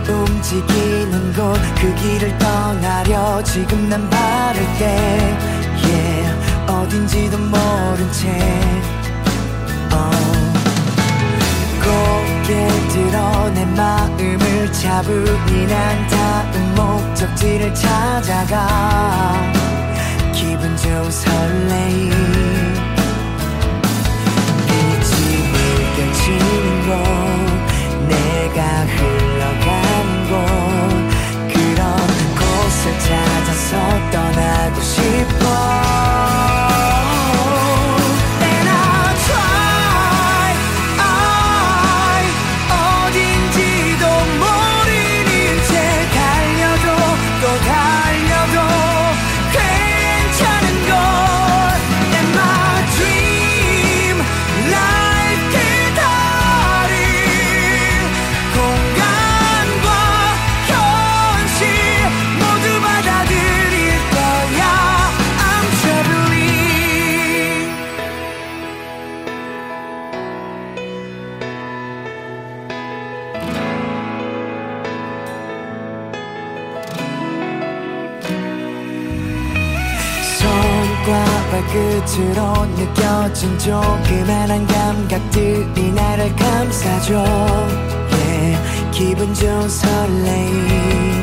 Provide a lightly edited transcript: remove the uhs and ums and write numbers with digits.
움직이는 곳 그 길을 떠나려 지금 난 바를 때 어딘지도 모른 채 고개 들어 내 마음을 잡으니 난 다음 목적지를 찾아가 기분 좋은 설레임 빛이 물결치는 곳 내가 흘러가는 곳 그런 곳을 찾아서 떠나고 싶어 발끝으로 느껴진 조그만한 감각들이 나를 감싸줘 기분 좋은 설레임